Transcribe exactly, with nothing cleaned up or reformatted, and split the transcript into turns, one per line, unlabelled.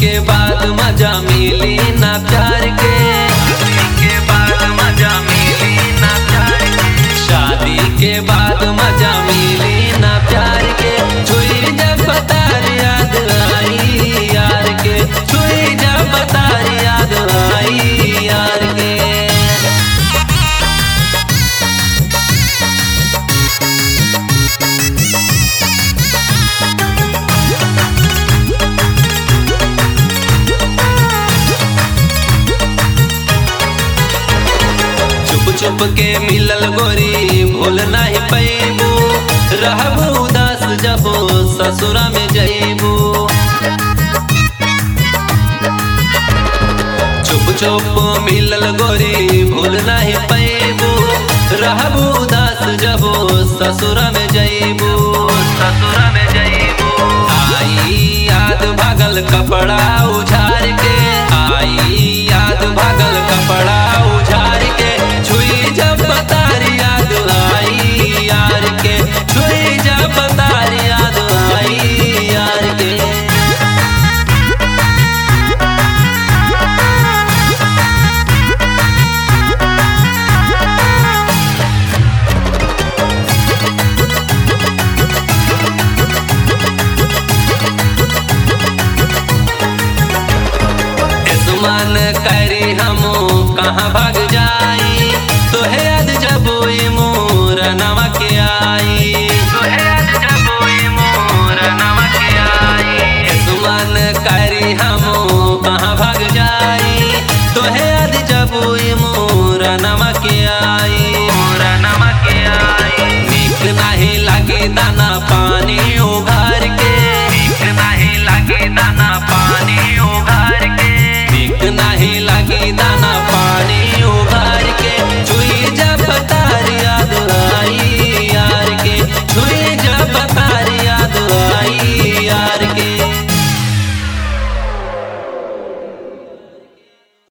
के बाद मजा मिली ना प्यार के, शादी के बाद मजा मिली ना प्यार के, शादी के बाद मजा मिली ना प्यार के। छुई जब बतार याद आई यार के, छुई जब बतार याद आई यार के। चुप के मिलल गोरी भूल नहीं पैबू, रहबू उदास जब ससुरा में जईबू। चुप चुप मिलल गोरी भूल नहीं पैबू, रहबू उदास जब ससुरा में जईबू, ससुरा में जईबू। आई याद भागल कपड़ा उझार के, आई याद भागल कपड़ा उझार के। छुई जब बतार याद आई यार के, छुई जब बतार याद आई यार के। मन करी हम कहाँ भाग जाई, तोहे याद जब मोर नवा के आई, तोहे याद जब मोर नवा के आई। मन करी हम कहाँ भाग जाई, तोहे याद जब मोर नवा के आई, मोर नवा के आई। नीक नहीं लगे दाना पानी उघार के, नीक नहीं लगे दाना पानी उघार के, नहीं लगी दाना